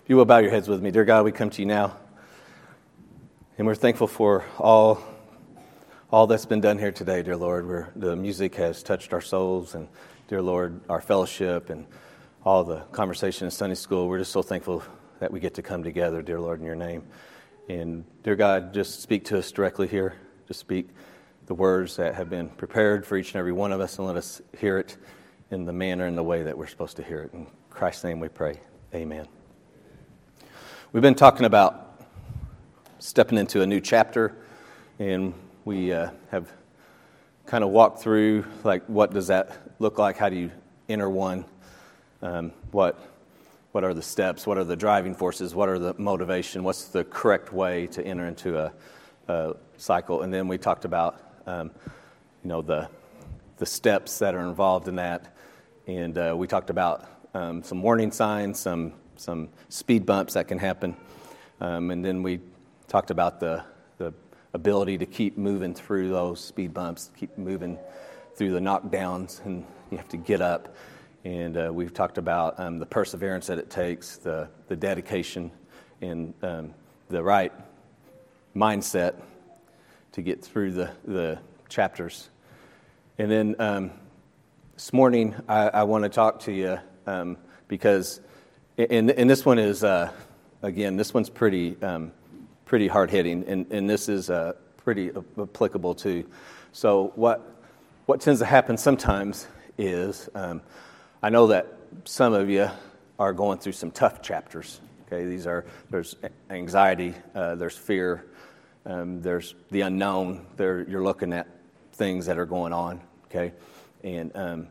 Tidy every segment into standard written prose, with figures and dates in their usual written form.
If you will bow your heads with me. Dear God, we come to you now, and we're thankful for all that's been done here today, dear Lord, where the music has touched our souls, and, dear Lord, our fellowship and all the conversation in Sunday school. We're just so thankful that we get to come together, dear Lord, in your name. And, dear God, just speak to us directly here. Just speak the words that have been prepared for each and every one of us, and let us hear it in the manner and the way that we're supposed to hear it. In Christ's name we pray. Amen. We've been talking about stepping into a new chapter, and we have kind of walked through, like, what does that look like? How do you enter one? What are the steps? What are the driving forces? What are the motivation? What's the correct way to enter into a cycle? And then we talked about, the steps that are involved in that, and we talked about some warning signs, some speed bumps that can happen, and then we talked about the ability to keep moving through those speed bumps, keep moving through the knockdowns, and you have to get up. And we've talked about the perseverance that it takes, the dedication, and the right mindset to get through the chapters. And then this morning I want to talk to you because and this one is again, this one's pretty hard hitting, and this is pretty applicable too. So what tends to happen sometimes is I know that some of you are going through some tough chapters. Okay, there's anxiety, there's fear, there's the unknown. You're looking at things that are going on. Okay, and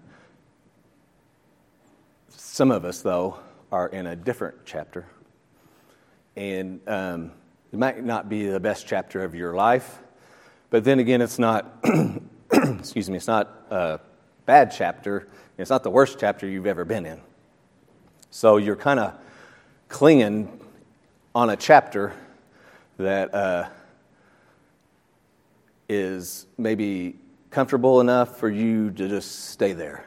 some of us though are in a different chapter, and it might not be the best chapter of your life, but then again, it's not. Excuse me, it's not a bad chapter. It's not the worst chapter you've ever been in. So you're kind of clinging on a chapter that is maybe comfortable enough for you to just stay there.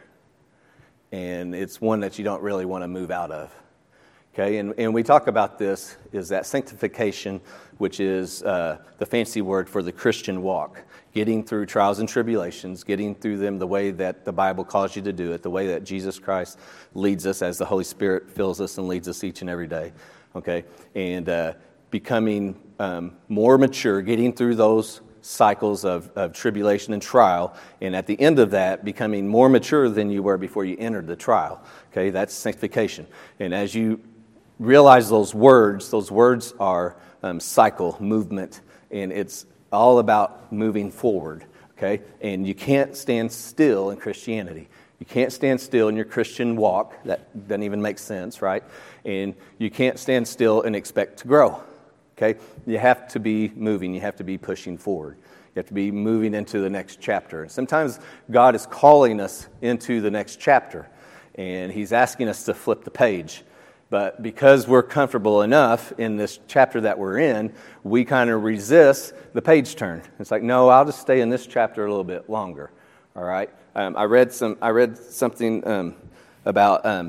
And it's one that you don't really want to move out of. Okay, and we talk about this, is that sanctification, which is the fancy word for the Christian walk. Getting through trials and tribulations, getting through them the way that the Bible calls you to do it, the way that Jesus Christ leads us as the Holy Spirit fills us and leads us each and every day. Okay, and becoming more mature, getting through those cycles of tribulation and trial, and at the end of that, becoming more mature than you were before you entered the trial. Okay, that's sanctification. And as you realize those words are cycle, movement, and it's all about moving forward. Okay, and you can't stand still in Christianity. You can't stand still in your Christian walk. That doesn't even make sense, right? And you can't stand still and expect to grow. Okay, you have to be moving. You have to be pushing forward. You have to be moving into the next chapter. And sometimes God is calling us into the next chapter, and He's asking us to flip the page. But because we're comfortable enough in this chapter that we're in, we kind of resist the page turn. It's like, no, I'll just stay in this chapter a little bit longer. All right. I read something about.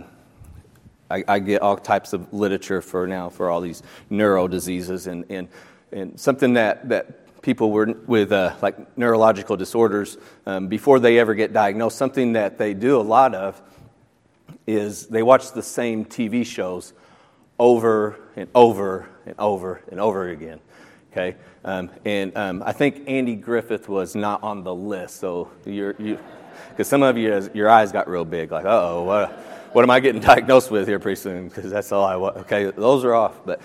I get all types of literature for all these neuro diseases and something that people with like neurological disorders before they ever get diagnosed. Something that they do a lot of is they watch the same TV shows over and over and over and over again. Okay, I think Andy Griffith was not on the list, so because some of you, your eyes got real big, like, what am I getting diagnosed with here pretty soon? Because that's all I want. Okay, those are off, but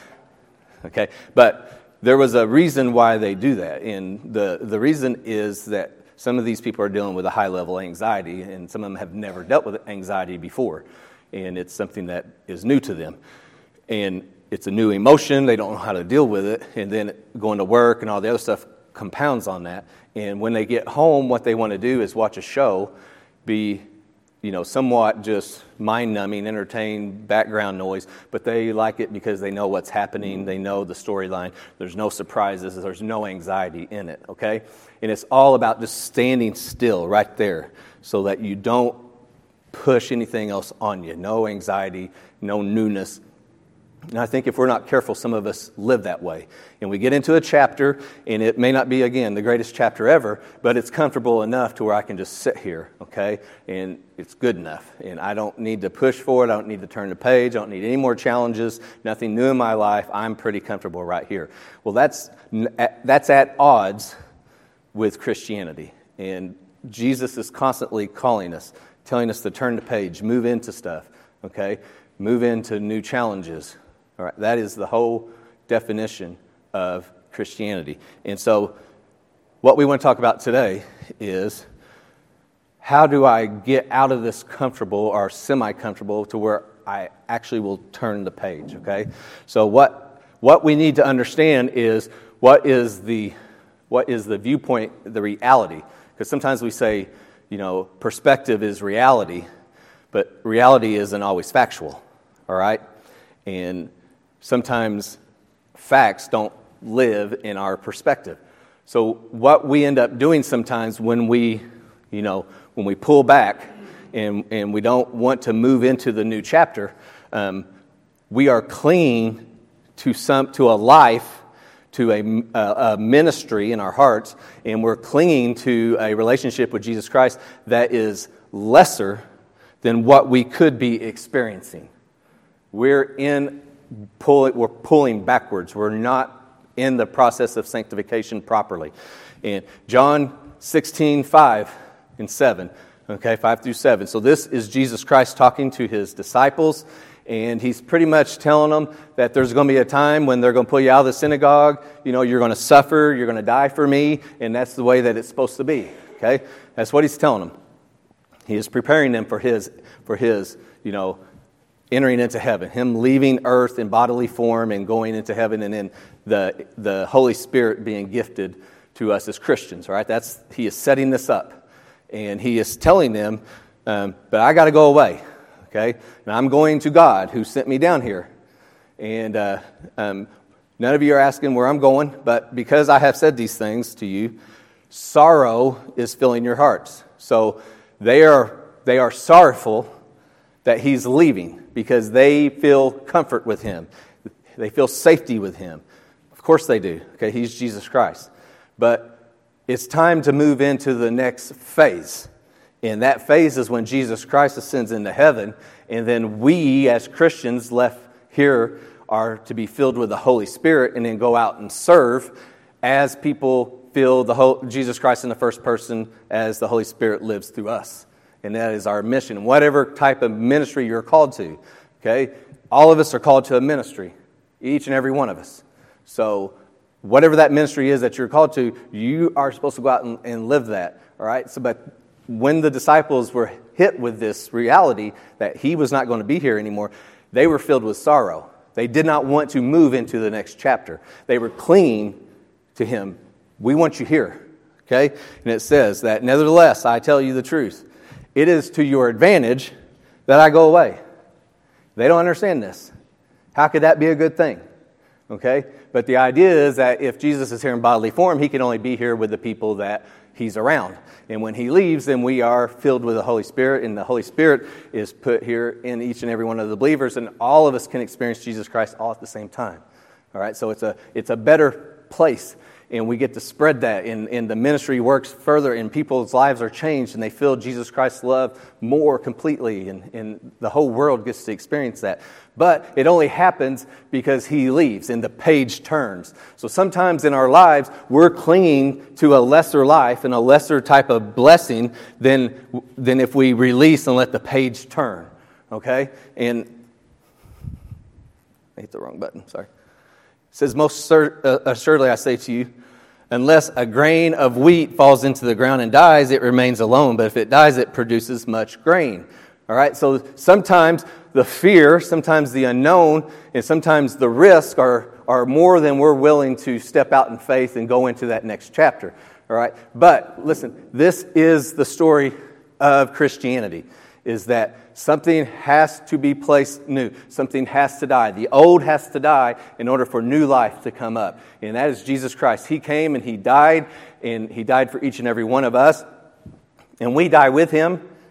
there was a reason why they do that, and the reason is that some of these people are dealing with a high level of anxiety, and some of them have never dealt with anxiety before, and it's something that is new to them, and it's a new emotion. They don't know how to deal with it, and then going to work and all the other stuff compounds on that. And when they get home, what they want to do is watch a show, be somewhat just mind-numbing, entertain, background noise, but they like it because they know what's happening, they know the storyline, there's no surprises, there's no anxiety in it, okay? And it's all about just standing still right there so that you don't push anything else on you. No anxiety, no newness, And I think if we're not careful, some of us live that way. And we get into a chapter, and it may not be, again, the greatest chapter ever, but it's comfortable enough to where I can just sit here, okay? And it's good enough. And I don't need to push forward. I don't need to turn the page. I don't need any more challenges, nothing new in my life. I'm pretty comfortable right here. Well, that's at odds with Christianity. And Jesus is constantly calling us, telling us to turn the page, move into stuff, okay? Move into new challenges. All right, that is the whole definition of Christianity. And so what we want to talk about today is how do I get out of this comfortable or semi-comfortable to where I actually will turn the page, okay? So what we need to understand is what is the viewpoint, the reality. Because sometimes we say, perspective is reality, but reality isn't always factual, all right? And sometimes facts don't live in our perspective. So what we end up doing sometimes when we pull back and we don't want to move into the new chapter, we are clinging to a life, to a ministry in our hearts, and we're clinging to a relationship with Jesus Christ that is lesser than what we could be experiencing. We're pulling backwards. We're not in the process of sanctification properly. And John 16, 5 and 7, okay, 5 through 7. So this is Jesus Christ talking to his disciples, and he's pretty much telling them that there's going to be a time when they're going to pull you out of the synagogue. You're going to suffer, you're going to die for me, and that's the way that it's supposed to be, okay? That's what he's telling them. He is preparing them for his entering into heaven, him leaving earth in bodily form and going into heaven, and then the Holy Spirit being gifted to us as Christians, right? He is setting this up, and he is telling them, but I got to go away, okay? And I'm going to God who sent me down here. And none of you are asking where I'm going, but because I have said these things to you, sorrow is filling your hearts. So they are sorrowful that he's leaving because they feel comfort with him. They feel safety with him. Of course they do. Okay, he's Jesus Christ. But it's time to move into the next phase. And that phase is when Jesus Christ ascends into heaven, and then we as Christians left here are to be filled with the Holy Spirit and then go out and serve as people feel Jesus Christ in the first person as the Holy Spirit lives through us. And that is our mission. Whatever type of ministry you're called to, okay? All of us are called to a ministry, each and every one of us. So whatever that ministry is that you're called to, you are supposed to go out and live that, all right? So, but when the disciples were hit with this reality that he was not going to be here anymore, they were filled with sorrow. They did not want to move into the next chapter. They were clinging to him. We want you here, okay? And it says that, nevertheless, I tell you the truth. It is to your advantage that I go away. They don't understand this. How could that be a good thing? Okay? But the idea is that if Jesus is here in bodily form, he can only be here with the people that he's around. And when he leaves, then we are filled with the Holy Spirit, and the Holy Spirit is put here in each and every one of the believers, and all of us can experience Jesus Christ all at the same time. All right? So it's a better place. And we get to spread that, and the ministry works further, and people's lives are changed, and they feel Jesus Christ's love more completely, and the whole world gets to experience that. But it only happens because he leaves, and the page turns. So sometimes in our lives, we're clinging to a lesser life and a lesser type of blessing than if we release and let the page turn, okay? And I hit the wrong button, sorry. It says, most assuredly I say to you, unless a grain of wheat falls into the ground and dies, it remains alone. But if it dies, it produces much grain. All right, so sometimes the fear, sometimes the unknown, and sometimes the risk are more than we're willing to step out in faith and go into that next chapter. All right, but listen, this is the story of Christianity, is that something has to be placed new. Something has to die. The old has to die in order for new life to come up. And that is Jesus Christ. He came and he died for each and every one of us. And we die with him.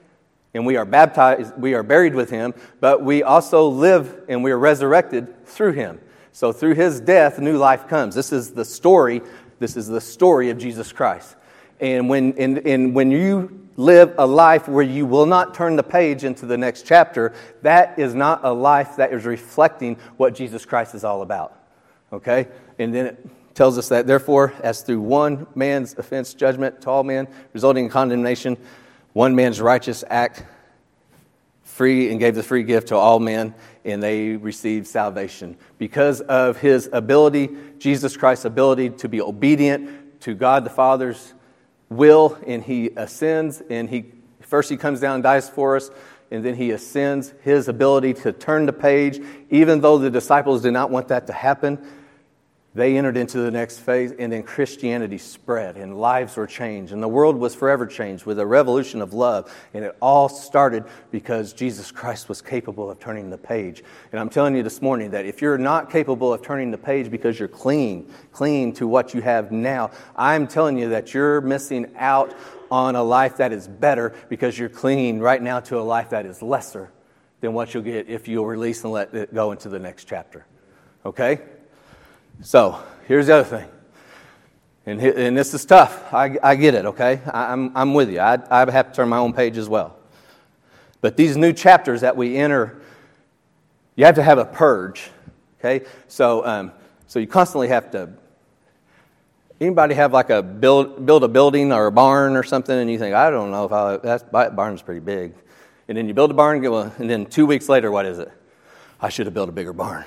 And we are baptized, we are buried with him, but we also live and we are resurrected through him. So through his death, new life comes. This is the story of Jesus Christ. And when you live a life where you will not turn the page into the next chapter, that is not a life that is reflecting what Jesus Christ is all about. Okay? And then it tells us that, therefore, as through one man's offense, judgment to all men, resulting in condemnation, one man's righteous act free and gave the free gift to all men, and they received salvation. Because of his ability, Jesus Christ's ability to be obedient to God the Father's will, and he ascends, and he comes down and dies for us, and then he ascends. His ability to turn the page, even though the disciples did not want that to happen, they entered into the next phase, and then Christianity spread, and lives were changed, and the world was forever changed with a revolution of love, and it all started because Jesus Christ was capable of turning the page. And I'm telling you this morning that if you're not capable of turning the page because you're clean to what you have now, I'm telling you that you're missing out on a life that is better because you're clinging right now to a life that is lesser than what you'll get if you'll release and let it go into the next chapter. Okay? So, here's the other thing, and this is tough. I get it, okay? I'm with you. I have to turn my own page as well. But these new chapters that we enter, you have to have a purge, okay? So you constantly have to. Anybody have like a build a building or a barn or something, and you think, I don't know if that barn's pretty big, and then you build a barn, and then 2 weeks later, what is it? I should have built a bigger barn.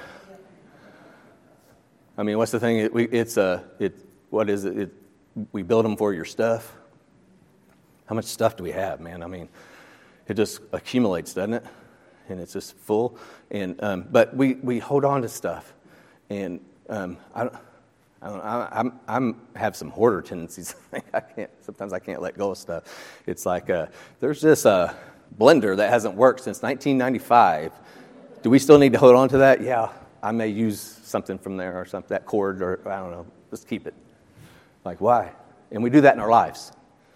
I mean, what's the thing? What is it? We build them for your stuff. How much stuff do we have, man? I mean, it just accumulates, doesn't it? And it's just full. And but we hold on to stuff, and I have some hoarder tendencies. Sometimes I can't let go of stuff. It's like there's this blender that hasn't worked since 1995. Do we still need to hold on to that? Yeah. I may use something from there or something, that cord, or I don't know. Let's keep it. Like, why? And we do that in our lives.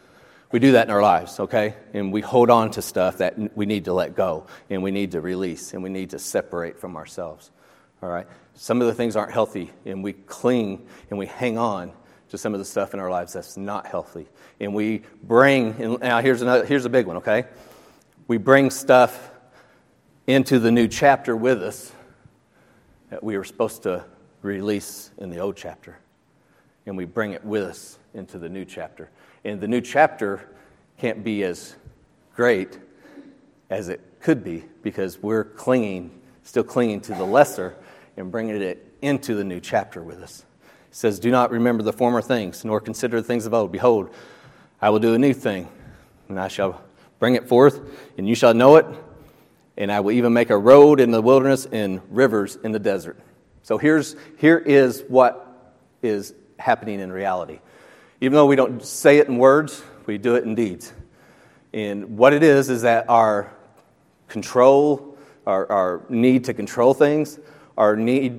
Okay? And we hold on to stuff that we need to let go, and we need to release, and we need to separate from ourselves. All right? Some of the things aren't healthy, and we cling and we hang on to some of the stuff in our lives that's not healthy. And we bring, and now here's a big one, okay? We bring stuff into the new chapter with us that we were supposed to release in the old chapter. And we bring it with us into the new chapter. And the new chapter can't be as great as it could be because we're still clinging to the lesser and bringing it into the new chapter with us. It says, do not remember the former things, nor consider the things of old. Behold, I will do a new thing, and I shall bring it forth, and you shall know it. And I will even make a road in the wilderness and rivers in the desert. So here is what is happening in reality. Even though we don't say it in words, we do it in deeds. And what it is that our control, our need to control things, our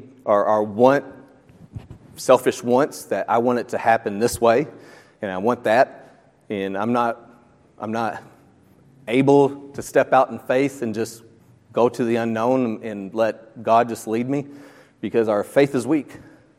selfish wants that I want it to happen this way, and I want that, and I'm not able to step out in faith and just go to the unknown and let God just lead me because our faith is weak.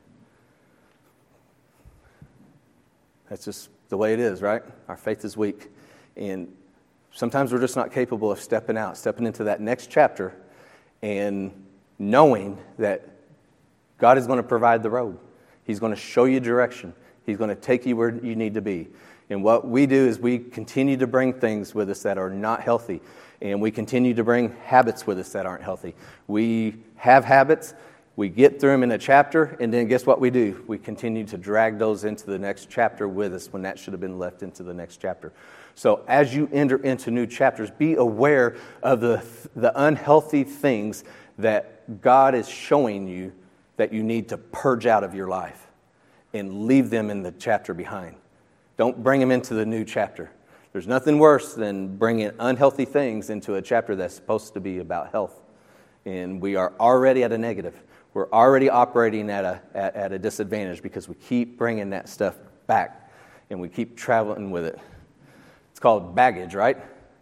That's just the way it is, right? Our faith is weak. And sometimes we're just not capable of stepping into that next chapter and knowing that God is going to provide the road. He's going to show you direction. He's going to take you where you need to be. And what we do is we continue to bring things with us that are not healthy. And we continue to bring habits with us that aren't healthy. We have habits. We get through them in a chapter. And then guess what we do? We continue to drag those into the next chapter with us when that should have been left into the next chapter. So as you enter into new chapters, be aware of the unhealthy things that God is showing you that you need to purge out of your life and leave them in the chapter behind. Don't bring them into the new chapter. There's nothing worse than bringing unhealthy things into a chapter that's supposed to be about health. And we are already at a negative. We're already operating at a disadvantage because we keep bringing that stuff back and we keep traveling with it. It's called baggage, right?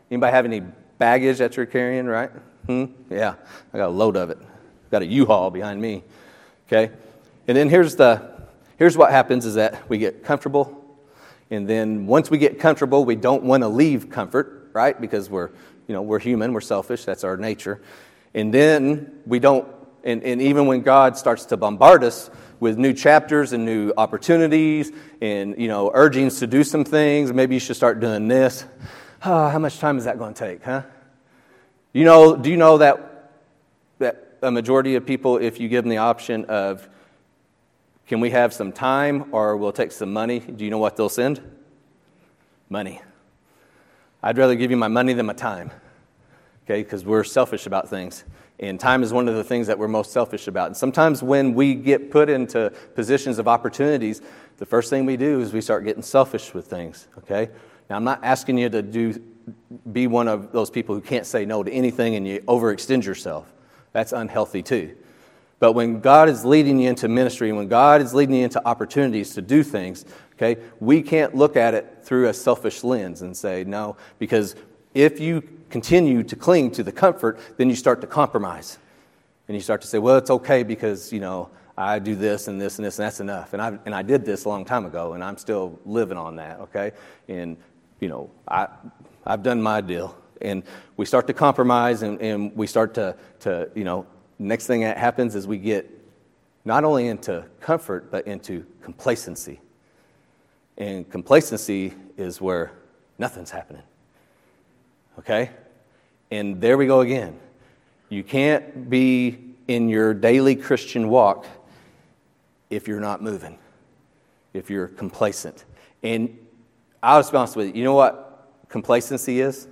Anybody have any baggage that you're carrying, right? Yeah, I got a load of it. Got a U-Haul behind me, okay? And then here's what happens is that we get comfortable, and then once we get comfortable, we don't want to leave comfort, right? Because we're human, we're selfish, that's our nature. And then we don't, and even when God starts to bombard us with new chapters and new opportunities and, urgings to do some things, maybe you should start doing this. How much time is that going to take, huh? Do you know that a majority of people, if you give them the option of, can we have some time or we'll take some money, do you know what they'll send? Money. I'd rather give you my money than my time, okay, because we're selfish about things. And time is one of the things that we're most selfish about. And sometimes when we get put into positions of opportunities, the first thing we do is we start getting selfish with things, okay? Now, I'm not asking you to be one of those people who can't say no to anything and you overextend yourself. That's unhealthy too. But when God is leading you into ministry, and when God is leading you into opportunities to do things, okay, we can't look at it through a selfish lens and say no, because if you continue to cling to the comfort, then you start to compromise. And you start to say, well, it's okay because, I do this and this and this, and that's enough. And I did this a long time ago, and I'm still living on that, okay? And, I've done my deal. And we start to compromise, and we start to next thing that happens is we get not only into comfort, but into complacency. And complacency is where nothing's happening. Okay? And there we go again. You can't be in your daily Christian walk if you're not moving, if you're complacent. And I'll just be honest with you. You know what complacency is?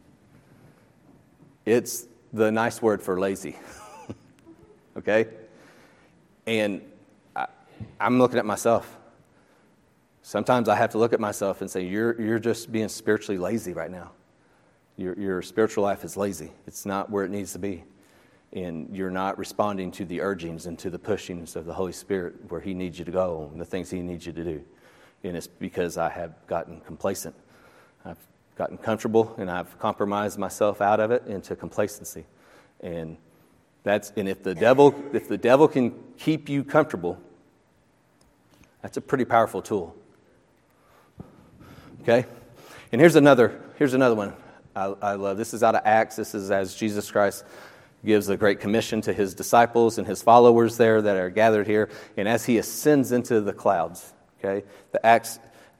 It's the nice word for lazy. Okay? And I'm looking at myself. Sometimes I have to look at myself and say, you're just being spiritually lazy right now. Your spiritual life is lazy. It's not where it needs to be. And you're not responding to the urgings and to the pushings of the Holy Spirit where He needs you to go and the things He needs you to do. And it's because I have gotten complacent. I've gotten comfortable, and I've compromised myself out of it into complacency. And if the devil can keep you comfortable, that's a pretty powerful tool. Okay? And here's another one I love. This is out of Acts. This is as Jesus Christ gives a great commission to His disciples and His followers there that are gathered here. And as He ascends into the clouds, okay? The Acts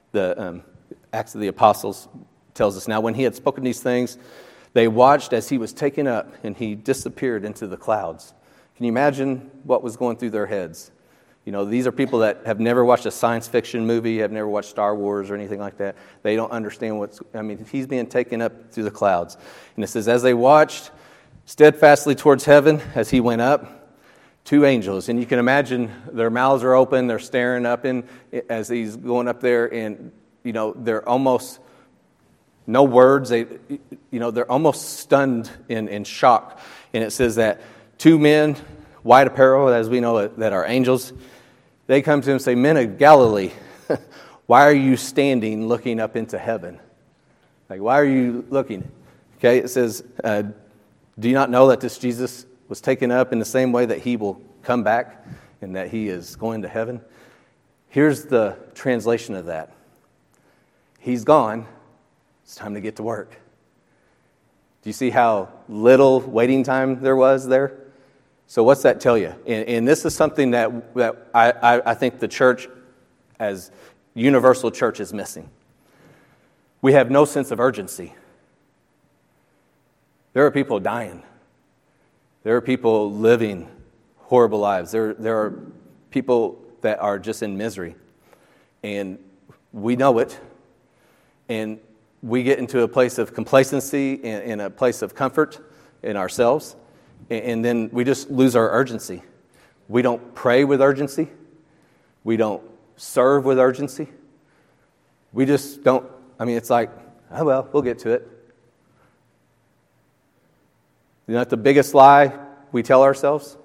of the Apostles tells us, now when He had spoken these things, they watched as He was taken up, and He disappeared into the clouds. Can you imagine what was going through their heads? These are people that have never watched a science fiction movie, have never watched Star Wars or anything like that. They don't understand He's being taken up through the clouds. And it says, as they watched steadfastly towards heaven as He went up, two angels. And you can imagine their mouths are open, they're staring up as He's going up there, and, they're almost... no words. They're almost stunned in shock. And it says that two men, white apparel, as we know that are angels, they come to Him and say, men of Galilee, why are you standing looking up into heaven? Like, why are you looking? Okay, it says, do you not know that this Jesus was taken up in the same way that He will come back and that He is going to heaven? Here's the translation of that. He's gone. It's time to get to work. Do you see how little waiting time there was there? So what's that tell you? And this is something that I think the church, as universal church, is missing. We have no sense of urgency. There are people dying. There are people living horrible lives. There are people that are just in misery. And we know it. And we get into a place of complacency and a place of comfort in ourselves, and then we just lose our urgency. We don't pray with urgency. We don't serve with urgency. We just don't, it's like, oh, well, we'll get to it. The biggest lie we tell ourselves?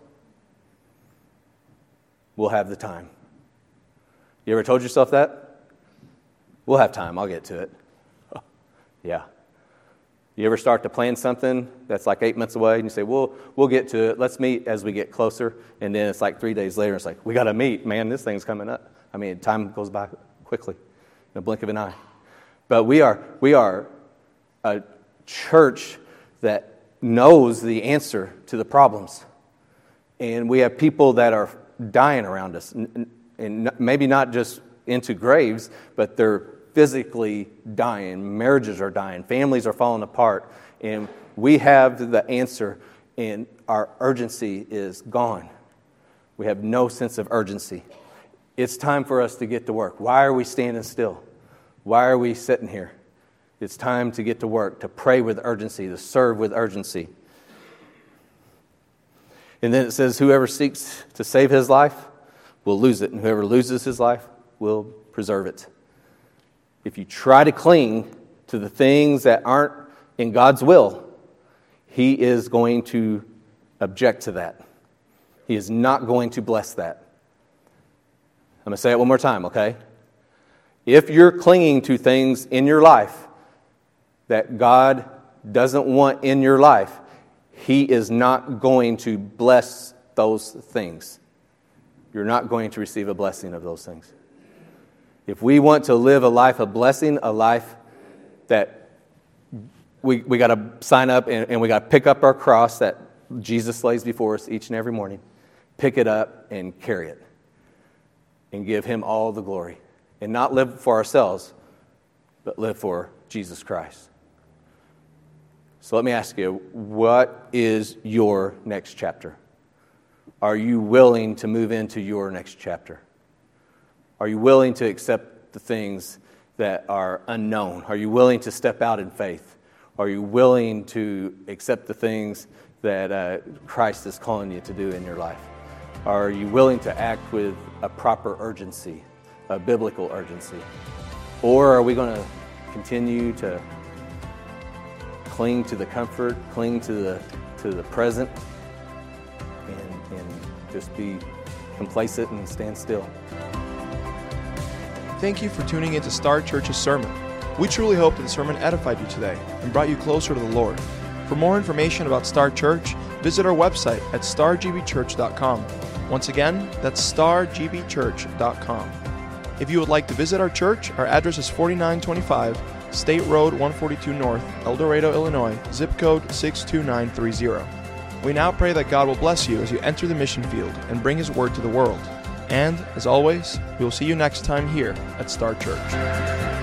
We'll have the time. You ever told yourself that? We'll have time, I'll get to it. Yeah. You ever start to plan something that's like 8 months away, and you say, we'll get to it. Let's meet as we get closer. And then it's like 3 days later, it's like, we got to meet. Man, this thing's coming up. I mean, time goes by quickly in a blink of an eye. But we are a church that knows the answer to the problems. And we have people that are dying around us. And maybe not just into graves, but they're physically dying. Marriages are dying. Families are falling apart. And we have the answer, and our urgency is gone. We have no sense of urgency. It's time for us to get to work. Why are we standing still? Why are we sitting here? It's time to get to work, to pray with urgency, to serve with urgency. And then it says, whoever seeks to save his life will lose it, and whoever loses his life will preserve it. If you try to cling to the things that aren't in God's will, He is going to object to that. He is not going to bless that. I'm going to say it one more time, okay? If you're clinging to things in your life that God doesn't want in your life, He is not going to bless those things. You're not going to receive a blessing of those things. If we want to live a life of blessing, a life that we got to sign up and we got to pick up our cross that Jesus lays before us each and every morning, pick it up and carry it and give Him all the glory. And not live for ourselves, but live for Jesus Christ. So let me ask you, what is your next chapter? Are you willing to move into your next chapter? Are you willing to accept the things that are unknown? Are you willing to step out in faith? Are you willing to accept the things that Christ is calling you to do in your life? Are you willing to act with a proper urgency, a biblical urgency? Or are we going to continue to cling to the comfort, cling to the present, and just be complacent and stand still? Thank you for tuning into Star Church's sermon. We truly hope that the sermon edified you today and brought you closer to the Lord. For more information about Star Church, visit our website at stargbchurch.com. Once again, that's stargbchurch.com. If you would like to visit our church, our address is 4925 State Road 142 North, El Dorado, Illinois, zip code 62930. We now pray that God will bless you as you enter the mission field and bring His word to the world. And, as always, we will see you next time here at Star Church.